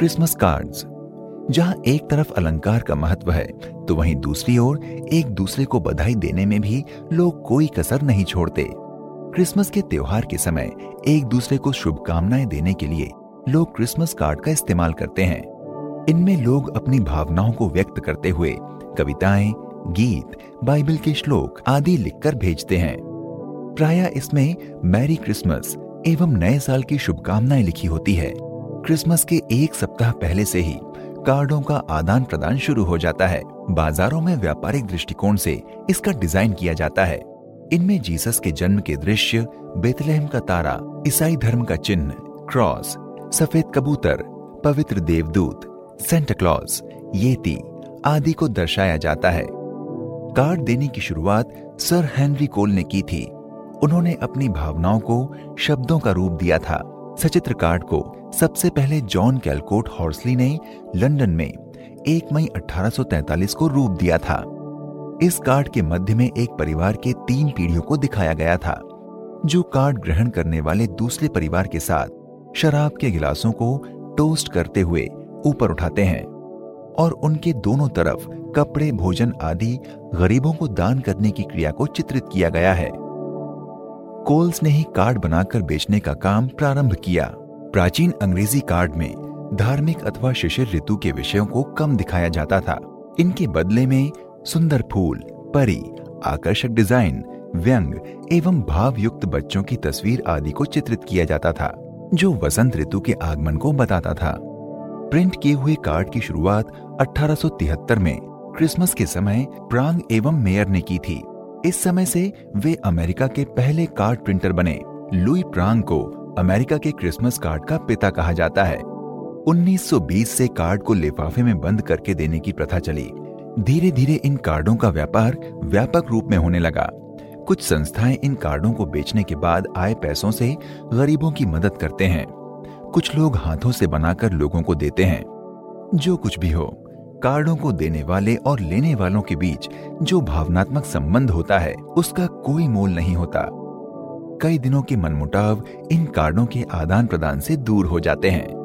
Christmas cards. जहां एक तरफ अलंकार का महत्व है, तो वहीं दूसरी ओर एक दूसरे को बधाई देने में भी लोग कोई कसर नहीं छोड़ते। क्रिसमस के त्योहार के समय एक दूसरे को शुभकामनाएं देने के लिए लोग क्रिसमस कार्ड का इस्तेमाल करते हैं। इनमें लोग अपनी भावनाओं को व्यक्त करते हुए कविताएं, गीत, बाइबल के श्लोक आदि लिखकर भेजते हैं। प्रायः इसमें मैरी क्रिसमस एवं नए साल की शुभकामनाएं लिखी होती है। क्रिसमस के एक सप्ताह पहले से ही कार्डों का आदान प्रदान शुरू हो जाता है। बाजारों में व्यापारिक दृष्टिकोण से इसका डिजाइन किया जाता है। इनमें जीसस के जन्म के दृश्य, बेथलेहम का तारा, ईसाई धर्म का चिन्ह, क्रॉस, सफेद कबूतर, पवित्र देवदूत, सेंटा क्लॉज, येती आदि को दर्शाया जाता है। कार्ड देने की शुरुआत सर हेनरी कोल ने की थी। उन्होंने अपनी भावनाओं को शब्दों का रूप दिया था। सचित्र कार्ड को सबसे पहले जॉन कैलकोट हॉर्सली ने लंदन में 1 मई 1843 को रूप दिया था। इस कार्ड के मध्य में एक परिवार के 3 पीढ़ियों को दिखाया गया था, जो कार्ड ग्रहण करने वाले दूसरे परिवार के साथ शराब के गिलासों को टोस्ट करते हुए ऊपर उठाते हैं और उनके दोनों तरफ कपड़े, भोजन आदि गरीबों को दान करने की क्रिया को चित्रित किया गया है। कोल्स ने ही कार्ड बनाकर बेचने का काम प्रारंभ किया। प्राचीन अंग्रेजी कार्ड में धार्मिक अथवा शिशिर ऋतु के विषयों को कम दिखाया जाता था। इनके बदले में सुंदर फूल, परी, आकर्षक डिजाइन, व्यंग एवं भावयुक्त बच्चों की तस्वीर आदि को चित्रित किया जाता था, जो वसंत ऋतु के आगमन को बताता था। प्रिंट किए हुए कार्ड की शुरुआत 1873 में क्रिसमस के समय प्रांग एवं मेयर ने की थी। इस समय से वे अमेरिका के पहले कार्ड प्रिंटर बने। लुई प्रांग को अमेरिका के क्रिसमस कार्ड का पिता कहा जाता है। 1920 से कार्ड को लिफाफे में बंद करके देने की प्रथा चली। धीरे धीरे इन कार्डों का व्यापार व्यापक रूप में होने लगा। कुछ संस्थाएं इन कार्डों को बेचने के बाद आए पैसों से गरीबों की मदद करते हैं। कुछ लोग हाथों से बनाकर लोगों को देते हैं। जो कुछ भी हो, कार्डों को देने वाले और लेने वालों के बीच जो भावनात्मक संबंध होता है, उसका कोई मोल नहीं होता। कई दिनों के मनमुटाव इन कार्डों के आदान प्रदान से दूर हो जाते हैं।